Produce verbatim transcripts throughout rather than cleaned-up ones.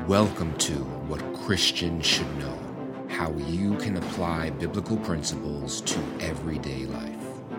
Welcome to What Christians Should Know, how you can apply biblical principles to everyday life.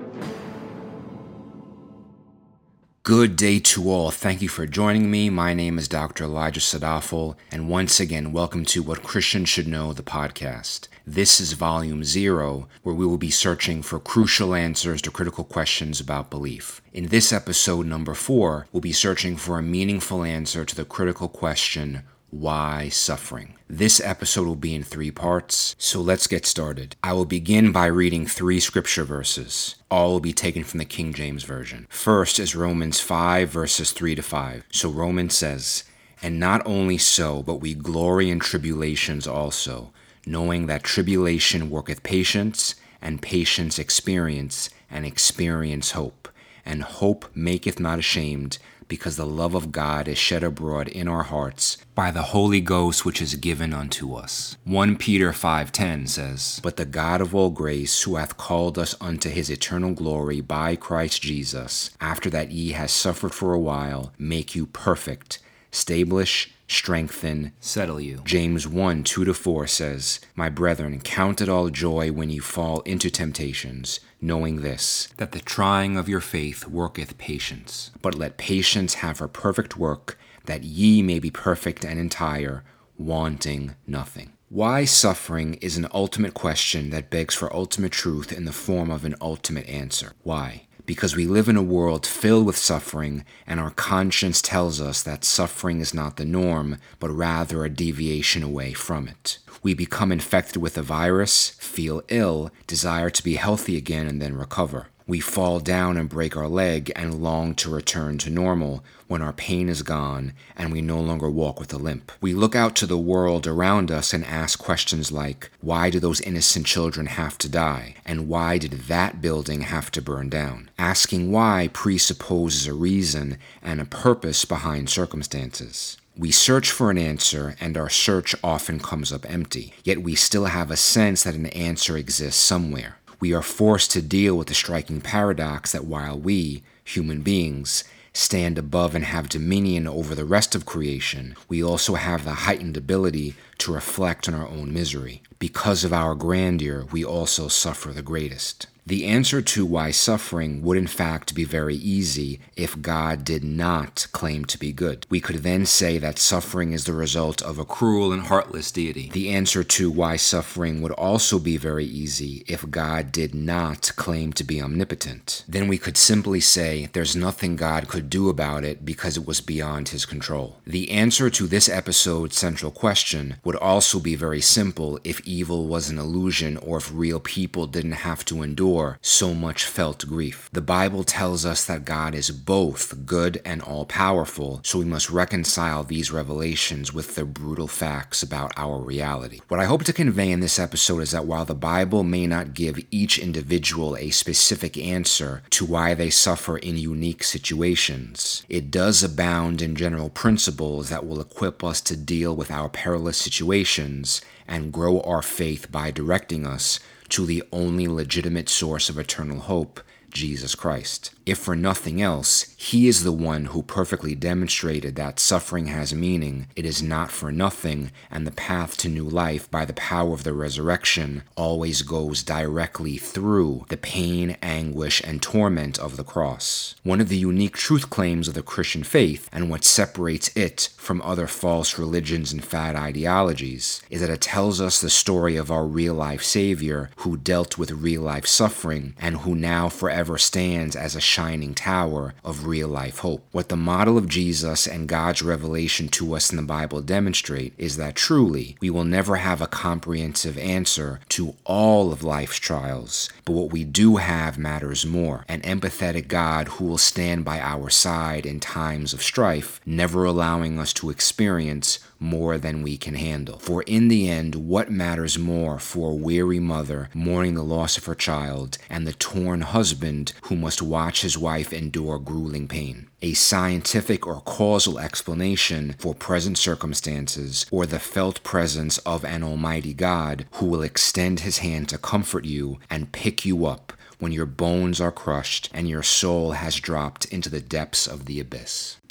Good day to all. Thank you for joining me. My name is Doctor Elijah Sadafel, and once again, welcome to What Christians Should Know, the podcast. This is Volume Zero, where we will be searching for crucial answers to critical questions about belief. In this episode, number four, we'll be searching for a meaningful answer to the critical question, why suffering? This episode will be in three parts, so let's get started. I will begin by reading three scripture verses. All will be taken from the King James Version. First is Romans five, verses three to five. So Romans says, "And not only so, but we glory in tribulations also, knowing that tribulation worketh patience, and patience experience, and experience hope. And hope maketh not ashamed, because the love of God is shed abroad in our hearts by the Holy Ghost which is given unto us." First Peter five ten says, "But the God of all grace, who hath called us unto his eternal glory by Christ Jesus, after that ye have suffered for a while, make you perfect, establish, strengthen, settle you." James one two to four says, "My brethren, count it all joy when you fall into temptations, knowing this, that the trying of your faith worketh patience. But let patience have her perfect work, that ye may be perfect and entire, wanting nothing." Why suffering is an ultimate question that begs for ultimate truth in the form of an ultimate answer. Why? Because we live in a world filled with suffering, and our conscience tells us that suffering is not the norm, but rather a deviation away from it. We become infected with a virus, feel ill, desire to be healthy again, and then recover. We fall down and break our leg and long to return to normal when our pain is gone and we no longer walk with a limp. We look out to the world around us and ask questions like, why do those innocent children have to die? And why did that building have to burn down? Asking why presupposes a reason and a purpose behind circumstances. We search for an answer, and our search often comes up empty, yet we still have a sense that an answer exists somewhere. We are forced to deal with the striking paradox that while we, human beings, stand above and have dominion over the rest of creation, we also have the heightened ability to reflect on our own misery. Because of our grandeur, we also suffer the greatest. The answer to why suffering would in fact be very easy if God did not claim to be good. We could then say that suffering is the result of a cruel and heartless deity. The answer to why suffering would also be very easy if God did not claim to be omnipotent. Then we could simply say there's nothing God could do about it because it was beyond his control. The answer to this episode's central question would also be very simple if evil was an illusion or if real people didn't have to endure so much felt grief. The Bible tells us that God is both good and all-powerful, so we must reconcile these revelations with the brutal facts about our reality. What I hope to convey in this episode is that while the Bible may not give each individual a specific answer to why they suffer in unique situations, it does abound in general principles that will equip us to deal with our perilous situations and grow our faith by directing us to the only legitimate source of eternal hope, Jesus Christ. If for nothing else, he is the one who perfectly demonstrated that suffering has meaning, it is not for nothing, and the path to new life by the power of the resurrection always goes directly through the pain, anguish, and torment of the cross. One of the unique truth claims of the Christian faith, and what separates it from other false religions and fad ideologies, is that it tells us the story of our real-life Savior who dealt with real-life suffering and who now forever stands as a shining tower of real-life hope. What the model of Jesus and God's revelation to us in the Bible demonstrate is that truly we will never have a comprehensive answer to all of life's trials, but what we do have matters more, an empathetic God who will stand by our side in times of strife, never allowing us to experience more than we can handle. For in the end, what matters more for a weary mother mourning the loss of her child and the torn husband who must watch his wife endure grueling pain? A scientific or causal explanation for present circumstances or the felt presence of an almighty God who will extend his hand to comfort you and pick you up when your bones are crushed and your soul has dropped into the depths of the abyss.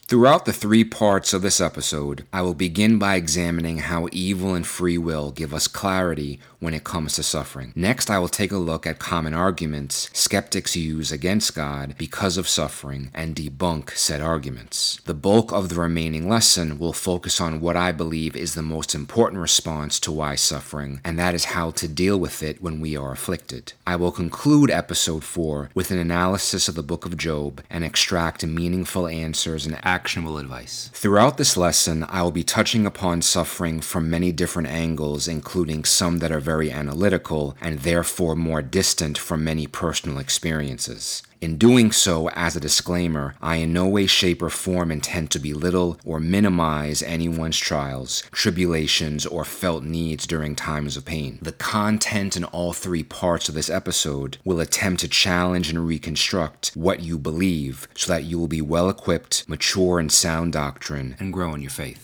Throughout the three parts of this episode, I will begin by examining how evil and free will give us clarity when it comes to suffering. Next, I will take a look at common arguments skeptics use against God because of suffering and debunk said arguments. The bulk of the remaining lesson will focus on what I believe is the most important response to why suffering, and that is how to deal with it when we are afflicted. I will conclude episode four with an analysis of the book of Job and extract meaningful answers and actionable advice. Throughout this lesson, I will be touching upon suffering from many different angles, including some that are very analytical and therefore more distant from many personal experiences. In doing so, as a disclaimer, I in no way, shape, or form intend to belittle or minimize anyone's trials, tribulations, or felt needs during times of pain. The content in all three parts of this episode will attempt to challenge and reconstruct what you believe so that you will be well-equipped, mature in sound doctrine, and grow in your faith.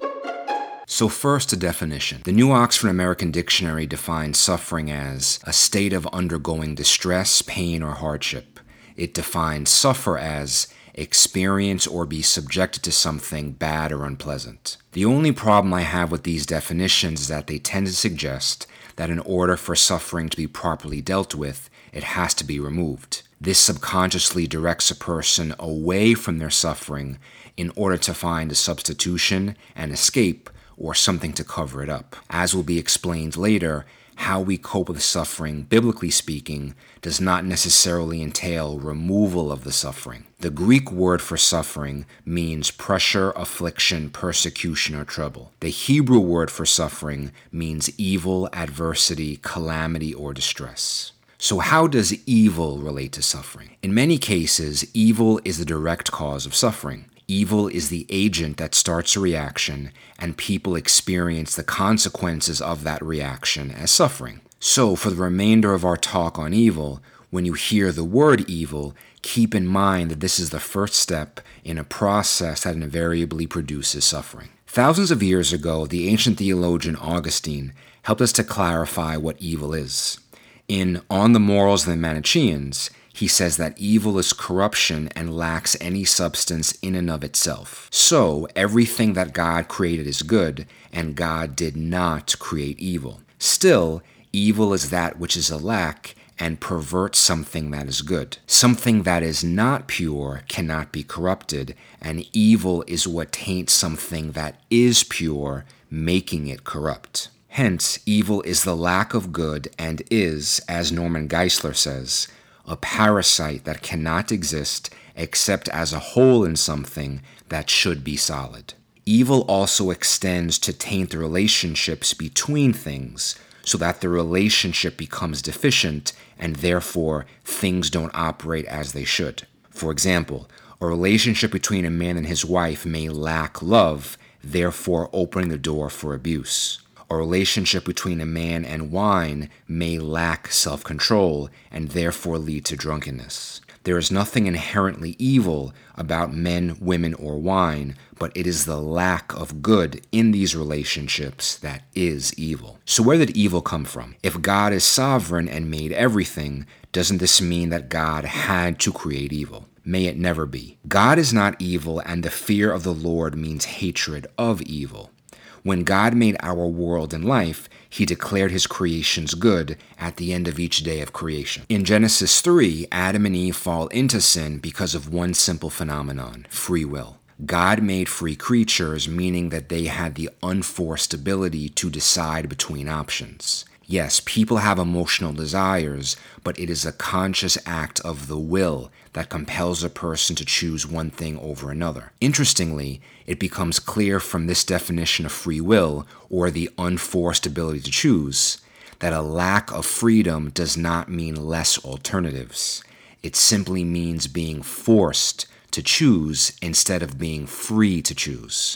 So first, a definition. The New Oxford American Dictionary defines suffering as a state of undergoing distress, pain, or hardship. It defines suffer as experience or be subjected to something bad or unpleasant. The only problem I have with these definitions is that they tend to suggest that in order for suffering to be properly dealt with, it has to be removed. This subconsciously directs a person away from their suffering in order to find a substitution, an escape, or something to cover it up. As will be explained later, how we cope with suffering, biblically speaking, does not necessarily entail removal of the suffering. The Greek word for suffering means pressure, affliction, persecution, or trouble. The Hebrew word for suffering means evil, adversity, calamity, or distress. So how does evil relate to suffering? In many cases, evil is the direct cause of suffering. Evil is the agent that starts a reaction, and people experience the consequences of that reaction as suffering. So, for the remainder of our talk on evil, when you hear the word evil, keep in mind that this is the first step in a process that invariably produces suffering. Thousands of years ago, the ancient theologian Augustine helped us to clarify what evil is. In On the Morals of the Manichaeans, he says that evil is corruption and lacks any substance in and of itself. So, everything that God created is good, and God did not create evil. Still, evil is that which is a lack and perverts something that is good. Something that is not pure cannot be corrupted, and evil is what taints something that is pure, making it corrupt. Hence, evil is the lack of good and is, as Norman Geisler says, a parasite that cannot exist except as a hole in something that should be solid. Evil also extends to taint the relationships between things so that the relationship becomes deficient and therefore things don't operate as they should. For example, a relationship between a man and his wife may lack love, therefore opening the door for abuse. A relationship between a man and wine may lack self-control and therefore lead to drunkenness. There is nothing inherently evil about men, women, or wine, but it is the lack of good in these relationships that is evil. So where did evil come from? If God is sovereign and made everything, doesn't this mean that God had to create evil? May it never be. God is not evil, and the fear of the Lord means hatred of evil. When God made our world and life, he declared his creations good at the end of each day of creation. In Genesis three, Adam and Eve fall into sin because of one simple phenomenon, free will. God made free creatures, meaning that they had the unforced ability to decide between options. Yes, people have emotional desires, but it is a conscious act of the will that compels a person to choose one thing over another. Interestingly, it becomes clear from this definition of free will, or the unforced ability to choose, that a lack of freedom does not mean less alternatives. It simply means being forced to choose instead of being free to choose.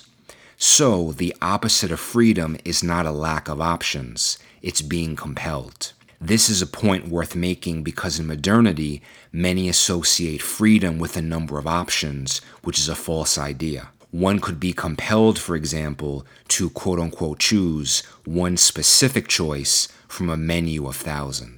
So, the opposite of freedom is not a lack of options, it's being compelled. This is a point worth making because in modernity, many associate freedom with a number of options, which is a false idea. One could be compelled, for example, to quote-unquote choose one specific choice from a menu of thousands.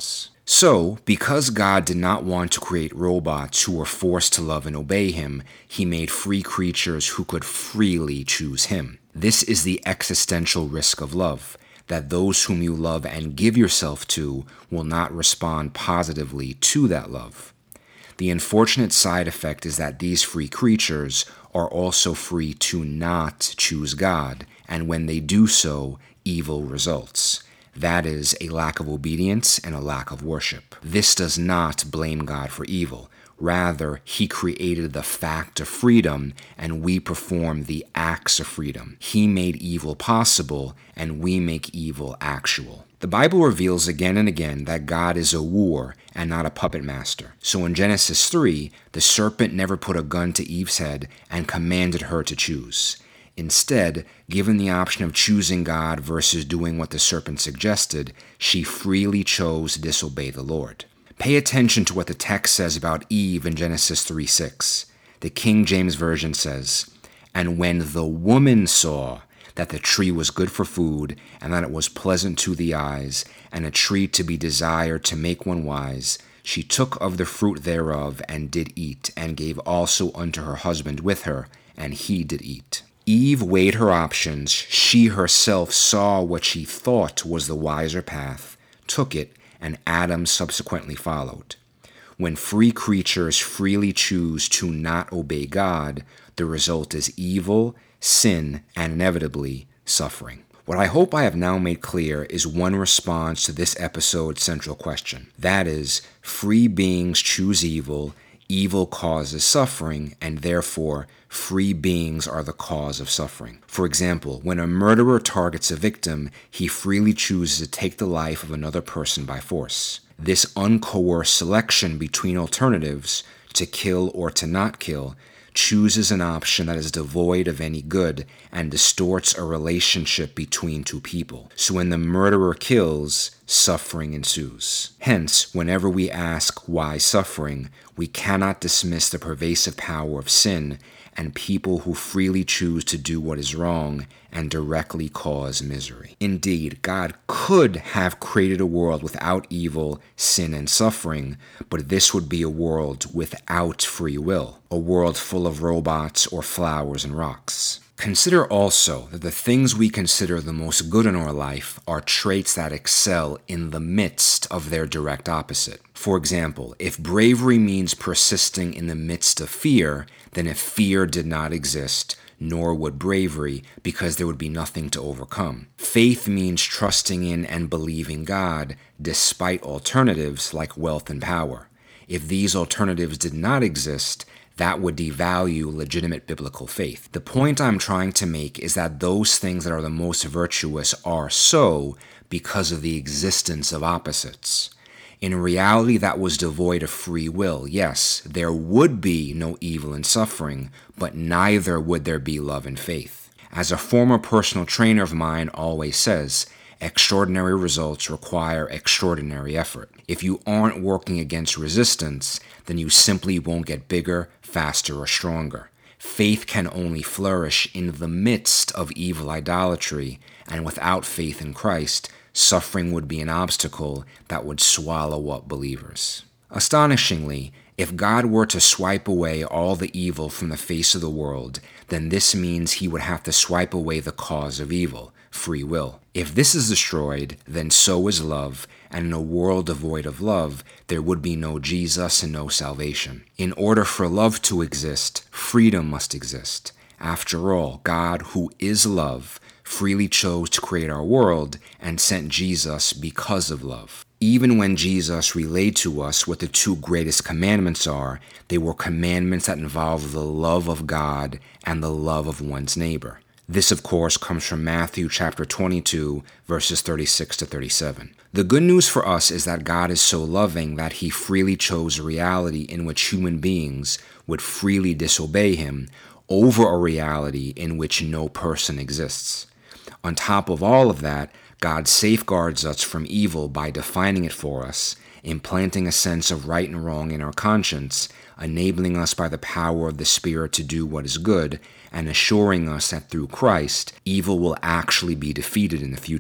So, because God did not want to create robots who were forced to love and obey him, he made free creatures who could freely choose him. This is the existential risk of love, that those whom you love and give yourself to will not respond positively to that love. The unfortunate side effect is that these free creatures are also free to not choose God, and when they do so, evil results. That is, a lack of obedience and a lack of worship. This does not blame God for evil. Rather, he created the fact of freedom, and we perform the acts of freedom. He made evil possible, and we make evil actual. The Bible reveals again and again that God is a wooer and not a puppet master. So in Genesis three, the serpent never put a gun to Eve's head and commanded her to choose. Instead, given the option of choosing God versus doing what the serpent suggested, she freely chose to disobey the Lord. Pay attention to what the text says about Eve in Genesis three six. The King James Version says, "And when the woman saw that the tree was good for food, and that it was pleasant to the eyes, and a tree to be desired to make one wise, she took of the fruit thereof, and did eat, and gave also unto her husband with her, and he did eat." Eve weighed her options. She herself saw what she thought was the wiser path, took it, and Adam subsequently followed. When free creatures freely choose to not obey God, the result is evil, sin, and inevitably suffering. What I hope I have now made clear is one response to this episode's central question. That is, free beings choose evil, evil causes suffering, and therefore, free beings are the cause of suffering. For example, when a murderer targets a victim, he freely chooses to take the life of another person by force. This uncoerced selection between alternatives, to kill or to not kill, chooses an option that is devoid of any good and distorts a relationship between two people. So when the murderer kills, suffering ensues. Hence, whenever we ask why suffering, we cannot dismiss the pervasive power of sin and people who freely choose to do what is wrong and directly cause misery. Indeed, God could have created a world without evil, sin, and suffering, but this would be a world without free will, a world full of robots or flowers and rocks. Consider also that the things we consider the most good in our life are traits that excel in the midst of their direct opposite. For example, if bravery means persisting in the midst of fear, then if fear did not exist, nor would bravery, because there would be nothing to overcome. Faith means trusting in and believing God, despite alternatives like wealth and power. If these alternatives did not exist, that would devalue legitimate biblical faith. The point I'm trying to make is that those things that are the most virtuous are so because of the existence of opposites. In a reality that was devoid of free will, yes, there would be no evil and suffering, but neither would there be love and faith. As a former personal trainer of mine always says, extraordinary results require extraordinary effort. If you aren't working against resistance, then you simply won't get bigger, faster, or stronger. Faith can only flourish in the midst of evil idolatry, and without faith in Christ, suffering would be an obstacle that would swallow up believers. Astonishingly, if God were to swipe away all the evil from the face of the world, then this means he would have to swipe away the cause of evil, free will. If this is destroyed, then so is love, and in a world devoid of love, there would be no Jesus and no salvation. In order for love to exist, freedom must exist. After all, God, who is love, freely chose to create our world and sent Jesus because of love. Even when Jesus relayed to us what the two greatest commandments are, they were commandments that involve the love of God and the love of one's neighbor. This, of course, comes from Matthew chapter twenty-two, verses thirty-six to thirty-seven. The good news for us is that God is so loving that he freely chose a reality in which human beings would freely disobey him over a reality in which no person exists. On top of all of that, God safeguards us from evil by defining it for us, implanting a sense of right and wrong in our conscience, enabling us by the power of the Spirit to do what is good, and assuring us that through Christ, evil will actually be defeated in the future.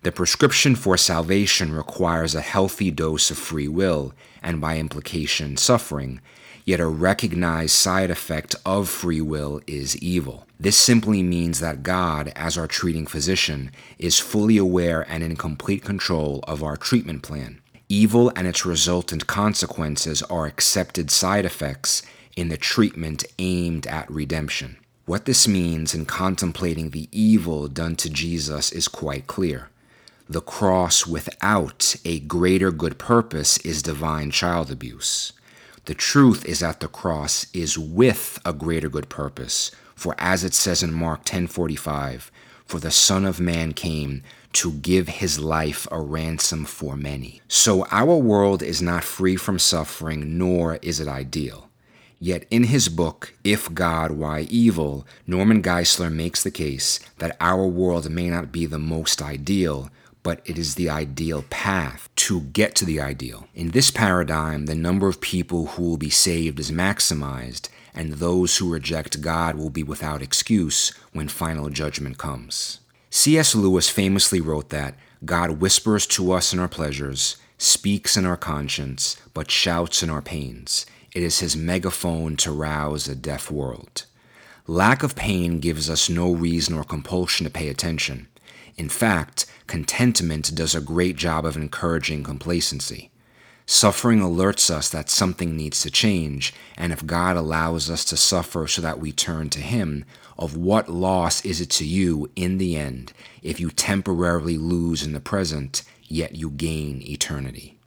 The prescription for salvation requires a healthy dose of free will, and by implication, suffering, yet a recognized side effect of free will is evil. This simply means that God, as our treating physician, is fully aware and in complete control of our treatment plan. Evil and its resultant consequences are accepted side effects in the treatment aimed at redemption. What this means in contemplating the evil done to Jesus is quite clear. The cross without a greater good purpose is divine child abuse. The truth is that the cross is with a greater good purpose, for as it says in Mark ten forty-five, "For the Son of Man came to give his life a ransom for many." So our world is not free from suffering, nor is it ideal. Yet in his book, If God, Why Evil?, Norman Geisler makes the case that our world may not be the most ideal, but it is the ideal path to get to the ideal. In this paradigm, the number of people who will be saved is maximized, and those who reject God will be without excuse when final judgment comes. C S Lewis famously wrote that God whispers to us in our pleasures, speaks in our conscience, but shouts in our pains. It is his megaphone to rouse a deaf world. Lack of pain gives us no reason or compulsion to pay attention. In fact, contentment does a great job of encouraging complacency. Suffering alerts us that something needs to change, and if God allows us to suffer so that we turn to him, of what loss is it to you in the end if you temporarily lose in the present, yet you gain eternity?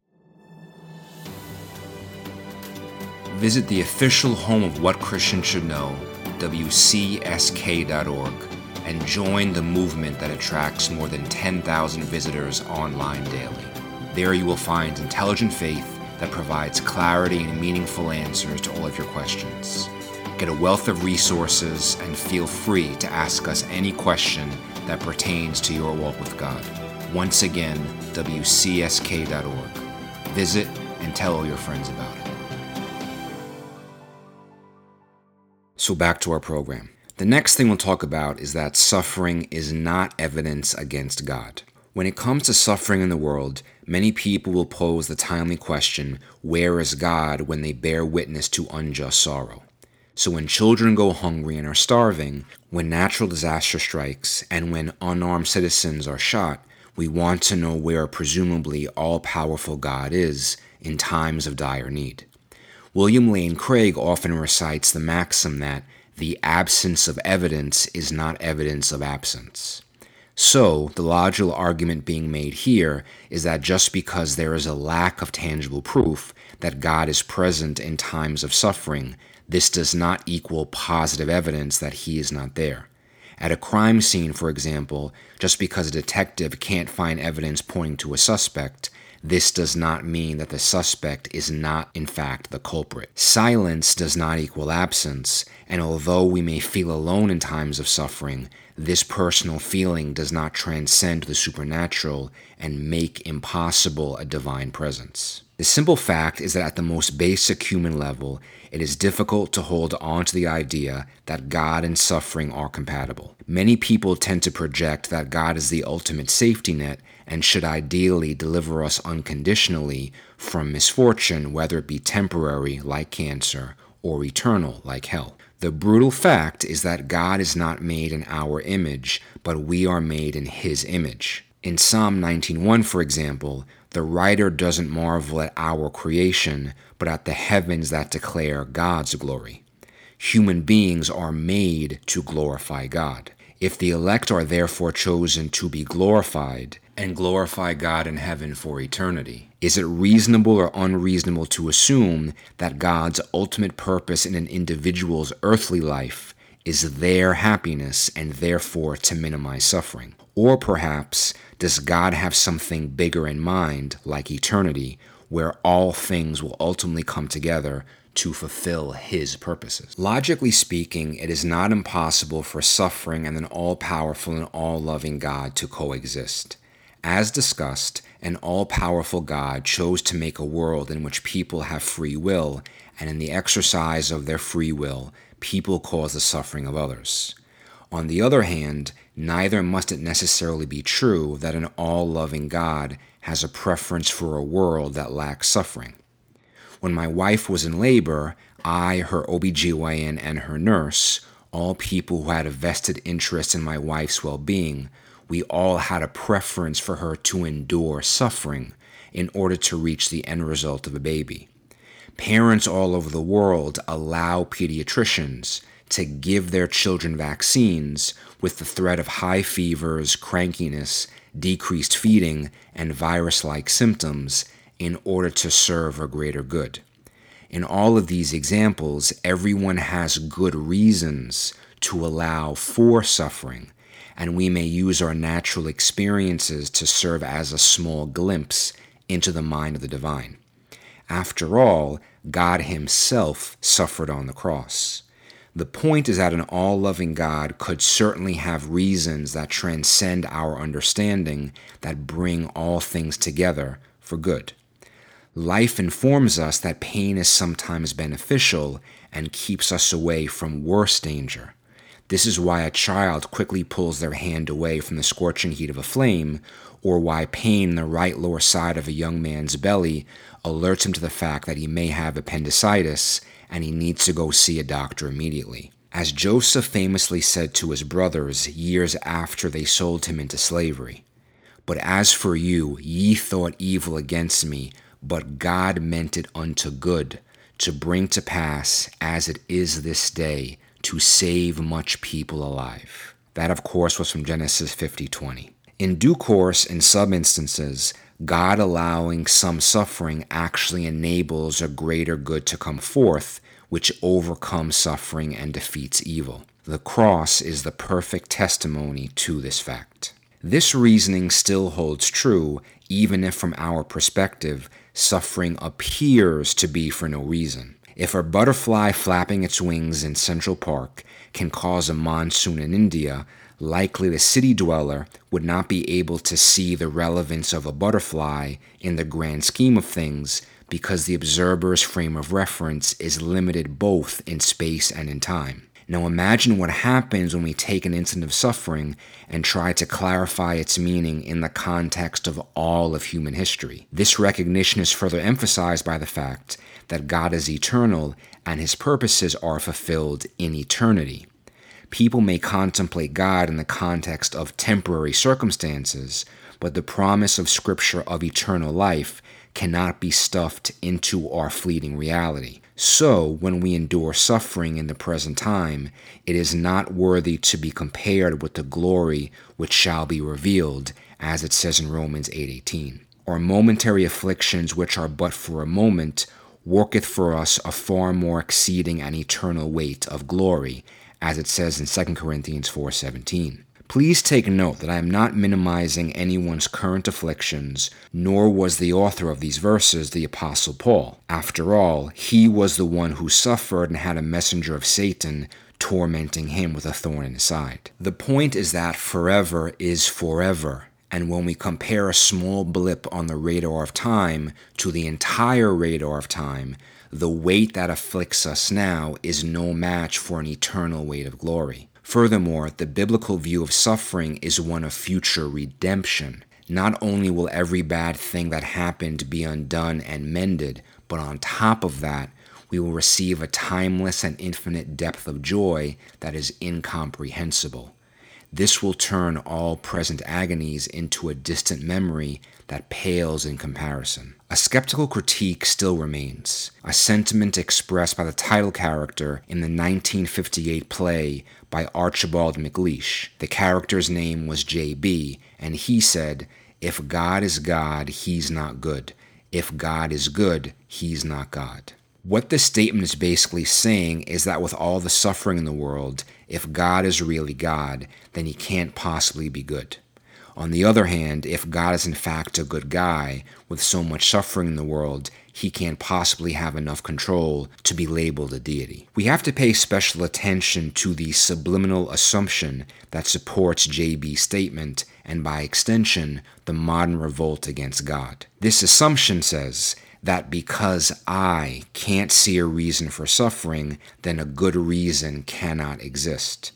Visit the official home of What Christians Should Know, W C S K dot org, and join the movement that attracts more than ten thousand visitors online daily. There you will find intelligent faith that provides clarity and meaningful answers to all of your questions. Get a wealth of resources and feel free to ask us any question that pertains to your walk with God. Once again, W C S K dot org. Visit and tell all your friends about it. So back to our program. The next thing we'll talk about is that suffering is not evidence against God. When it comes to suffering in the world, many people will pose the timely question, where is God, when they bear witness to unjust sorrow? So when children go hungry and are starving, when natural disaster strikes, and when unarmed citizens are shot, we want to know where presumably all-powerful God is in times of dire need. William Lane Craig often recites the maxim that the absence of evidence is not evidence of absence. So, the logical argument being made here is that just because there is a lack of tangible proof that God is present in times of suffering, this does not equal positive evidence that he is not there. At a crime scene, for example, just because a detective can't find evidence pointing to a suspect, this does not mean that the suspect is not, in fact, the culprit. Silence does not equal absence, and although we may feel alone in times of suffering, this personal feeling does not transcend the supernatural and make impossible a divine presence. The simple fact is that at the most basic human level, it is difficult to hold on to the idea that God and suffering are compatible. Many people tend to project that God is the ultimate safety net and should ideally deliver us unconditionally from misfortune, whether it be temporary, like cancer, or eternal, like hell. The brutal fact is that God is not made in our image, but we are made in his image. In Psalm nineteen one, for example, the writer doesn't marvel at our creation, but at the heavens that declare God's glory. Human beings are made to glorify God. If the elect are therefore chosen to be glorified and glorify God in heaven for eternity, is it reasonable or unreasonable to assume that God's ultimate purpose in an individual's earthly life is their happiness and therefore to minimize suffering? Or perhaps, does God have something bigger in mind, like eternity, where all things will ultimately come together to fulfill his purposes? Logically speaking, it is not impossible for suffering and an all-powerful and all-loving God to coexist. As discussed, an all-powerful God chose to make a world in which people have free will, and in the exercise of their free will, people cause the suffering of others. On the other hand, Neither must it necessarily be true that an all-loving God has a preference for a world that lacks suffering. When my wife was in labor, I, her O B G Y N, and her nurse, all people who had a vested interest in my wife's well-being, we all had a preference for her to endure suffering in order to reach the end result of a baby. Parents all over the world allow pediatricians to give their children vaccines with the threat of high fevers, crankiness, decreased feeding, and virus-like symptoms in order to serve a greater good. In all of these examples, everyone has good reasons to allow for suffering, and we may use our natural experiences to serve as a small glimpse into the mind of the divine. After all, God himself suffered on the cross. The point is that an all-loving God could certainly have reasons that transcend our understanding that bring all things together for good. Life informs us that pain is sometimes beneficial and keeps us away from worse danger. This is why a child quickly pulls their hand away from the scorching heat of a flame, or why pain in the right lower side of a young man's belly alerts him to the fact that he may have appendicitis and he needs to go see a doctor immediately. As Joseph famously said to his brothers years after they sold him into slavery, "But as for you, ye thought evil against me, but God meant it unto good, to bring to pass, as it is this day, to save much people alive." That, of course, was from Genesis fifty twenty. In due course, in some instances, God allowing some suffering actually enables a greater good to come forth, which overcomes suffering and defeats evil. The cross is the perfect testimony to this fact. This reasoning still holds true, even if from our perspective, suffering appears to be for no reason. If a butterfly flapping its wings in Central Park can cause a monsoon in India, likely the city dweller would not be able to see the relevance of a butterfly in the grand scheme of things because the observer's frame of reference is limited both in space and in time. Now imagine what happens when we take an incident of suffering and try to clarify its meaning in the context of all of human history. This recognition is further emphasized by the fact that God is eternal and his purposes are fulfilled in eternity. People may contemplate God in the context of temporary circumstances, but the promise of Scripture of eternal life cannot be stuffed into our fleeting reality. So, when we endure suffering in the present time, it is not worthy to be compared with the glory which shall be revealed, as it says in Romans eight eighteen. Our momentary afflictions, which are but for a moment, worketh for us a far more exceeding and eternal weight of glory, as it says in Second Corinthians four seventeen. Please take note that I am not minimizing anyone's current afflictions, nor was the author of these verses the Apostle Paul. After all, he was the one who suffered and had a messenger of Satan tormenting him with a thorn in his side. The point is that forever is forever, and when we compare a small blip on the radar of time to the entire radar of time, the weight that afflicts us now is no match for an eternal weight of glory. Furthermore, the biblical view of suffering is one of future redemption. Not only will every bad thing that happened be undone and mended, but on top of that, we will receive a timeless and infinite depth of joy that is incomprehensible. This will turn all present agonies into a distant memory that pales in comparison. A skeptical critique still remains, a sentiment expressed by the title character in the nineteen fifty-eight play by Archibald MacLeish. The character's name was J B, and he said, "If God is God, he's not good. If God is good, he's not God." What this statement is basically saying is that with all the suffering in the world, if God is really God, then he can't possibly be good. On the other hand, if God is in fact a good guy, with so much suffering in the world, he can't possibly have enough control to be labeled a deity. We have to pay special attention to the subliminal assumption that supports J B's statement, and by extension, the modern revolt against God. This assumption says that because I can't see a reason for suffering, then a good reason cannot exist.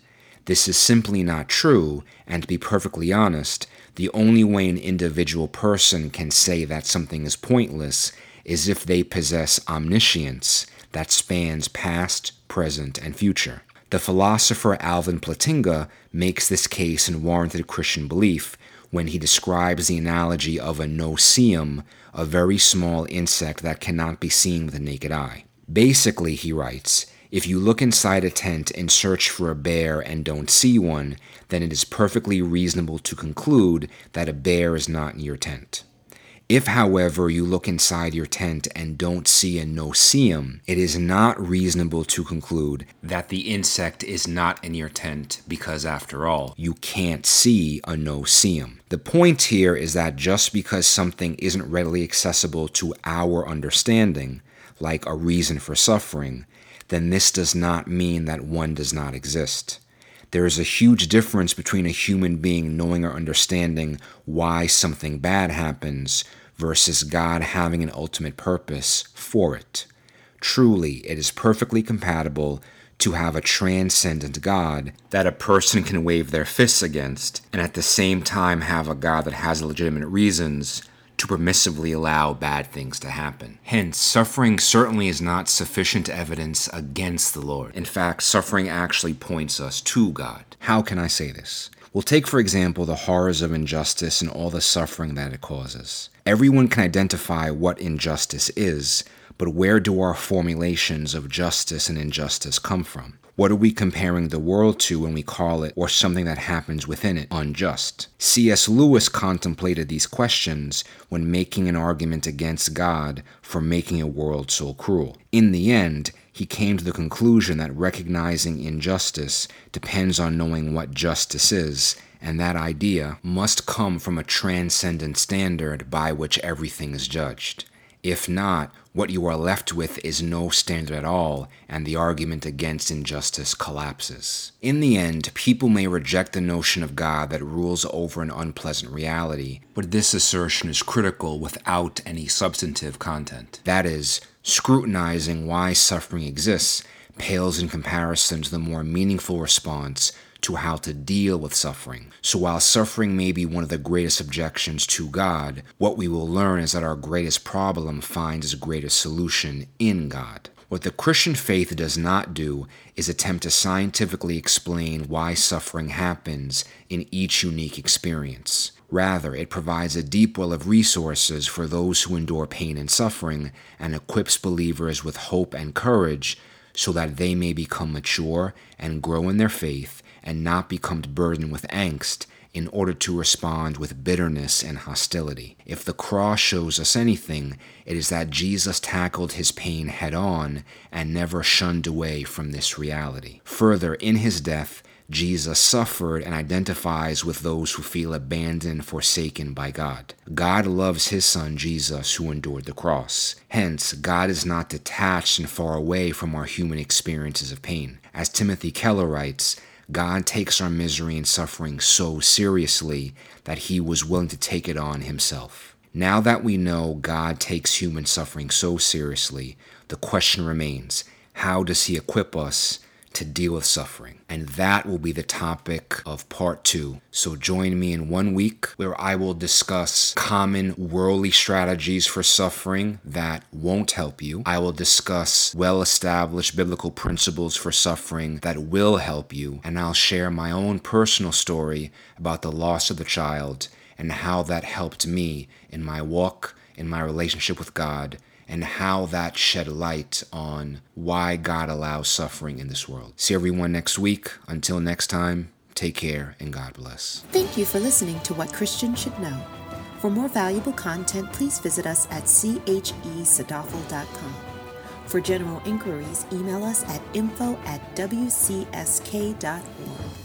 This is simply not true, and to be perfectly honest, the only way an individual person can say that something is pointless is if they possess omniscience that spans past, present, and future. The philosopher Alvin Plantinga makes this case in Warranted Christian Belief when he describes the analogy of a no-see-um, a very small insect that cannot be seen with the naked eye. Basically, he writes, if you look inside a tent and search for a bear and don't see one, then it is perfectly reasonable to conclude that a bear is not in your tent. If, however, you look inside your tent and don't see a no-see-um, it is not reasonable to conclude that the insect is not in your tent because, after all, you can't see a no-see-um. The point here is that just because something isn't readily accessible to our understanding, like a reason for suffering, then this does not mean that one does not exist. There is a huge difference between a human being knowing or understanding why something bad happens versus God having an ultimate purpose for it. Truly, it is perfectly compatible to have a transcendent God that a person can wave their fists against, and at the same time have a God that has legitimate reasons to permissively allow bad things to happen. Hence, suffering certainly is not sufficient evidence against the Lord. In fact, suffering actually points us to God. How can I say this? Well, take, for example, the horrors of injustice and all the suffering that it causes. Everyone can identify what injustice is, but where do our formulations of justice and injustice come from? What are we comparing the world to when we call it, or something that happens within it, unjust? C S Lewis contemplated these questions when making an argument against God for making a world so cruel. In the end, he came to the conclusion that recognizing injustice depends on knowing what justice is, and that idea must come from a transcendent standard by which everything is judged. If not, what you are left with is no standard at all, and the argument against injustice collapses. In the end, people may reject the notion of God that rules over an unpleasant reality, but this assertion is critical without any substantive content. That is, scrutinizing why suffering exists pales in comparison to the more meaningful response to how to deal with suffering. So while suffering may be one of the greatest objections to God, what we will learn is that our greatest problem finds its greatest solution in God. What the Christian faith does not do is attempt to scientifically explain why suffering happens in each unique experience. Rather, it provides a deep well of resources for those who endure pain and suffering and equips believers with hope and courage so that they may become mature and grow in their faith and not become burdened with angst in order to respond with bitterness and hostility. If the cross shows us anything, it is that Jesus tackled his pain head on and never shunned away from this reality. Further, in his death, Jesus suffered and identifies with those who feel abandoned and forsaken by God. God loves his son Jesus who endured the cross. Hence, God is not detached and far away from our human experiences of pain. As Timothy Keller writes, God takes our misery and suffering so seriously that he was willing to take it on himself. Now that we know God takes human suffering so seriously, the question remains, how does he equip us to deal with suffering? And that will be the topic of part two. So join me in one week where I will discuss common worldly strategies for suffering that won't help you. I will discuss well-established biblical principles for suffering that will help you. And I'll share my own personal story about the loss of the child and how that helped me in my walk, in my relationship with God, and how that shed light on why God allows suffering in this world. See everyone next week. Until next time, take care and God bless. Thank you for listening to What Christians Should Know. For more valuable content, please visit us at c h e sadafel dot com. For general inquiries, email us at info at w c s k dot org.